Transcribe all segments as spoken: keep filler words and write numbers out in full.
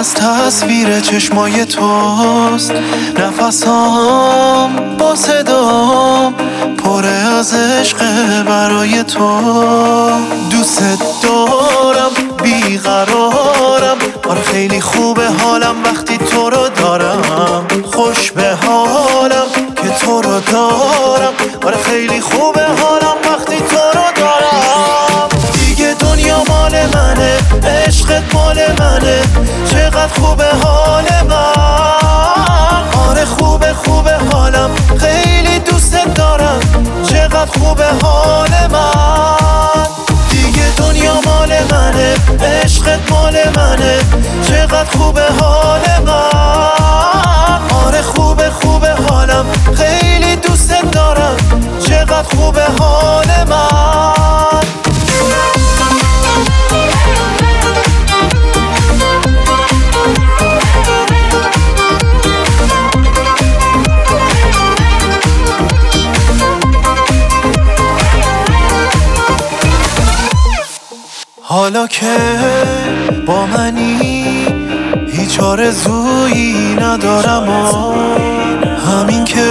از تصویر چشمای توست، نفسام با صدام پره از عشق برای تو. دوست دارم بیقرارم، آره خیلی خوبه حالم وقتی تو رو دارم. خوش به حالم که تو رو دارم، آره خیلی خوبه حالم وقتی تو رو دارم. دیگه دنیا مال منه، عشقت مال منه، چقدر خوبه حال من. آره خوبه خوبه حالم، خیلی دوست دارم، چقدر خوبه حال من. دیگه دنیا مال منه، عشقت مال منه، چقدر خوبه حال من. آره خوبه خوبه حالم، خیلی دوست دارم، چقدر خوبه حال من. حالا که با منی هیچ آرزویی ندارم و همین که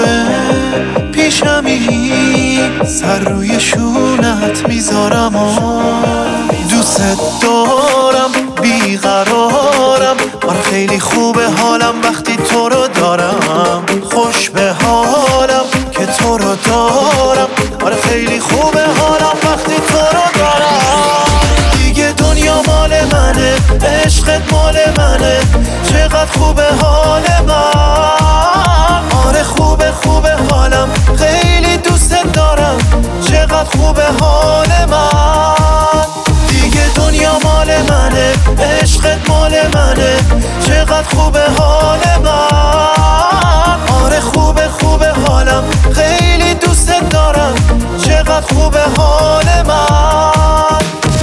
پیشمی سر روی شونت میذارم و دوست دارم بیقرارم، آره خیلی خوبه حالم وقتی تو رو دارم. خوش به حالم که تو رو دارم، آره خیلی خوبه حالم وقتی تو رو دارم. دیگه دنیا مال منه، عشقت مال منه، چقدر خوبه حال من. آره خوبه خوبه حالم، خیلی دوست دارم، چقدر خوبه حال من. دیگه دنیا مال منه، عشقت مال منه، چقدر خوبه حال من. آره خوبه خوبه حالم، خیلی دوست دارم، چقدر خوبه حال من.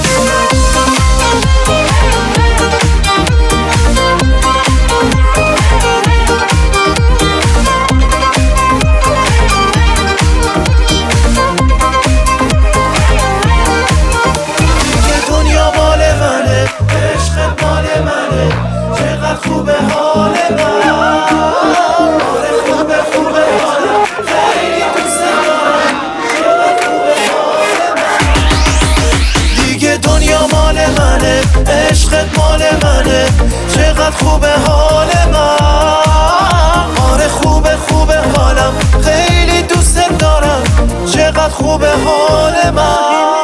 خوبه حال من. آره خوبه خوبه حالم، خیلی دوست دارم، چقدر خوبه حال من. دیگه دنیا مال منه، عشقت مال منه، چقدر خوبه حال من. آره خوبه خوبه حالم، خیلی دوست دارم، چقدر خوبه حال من.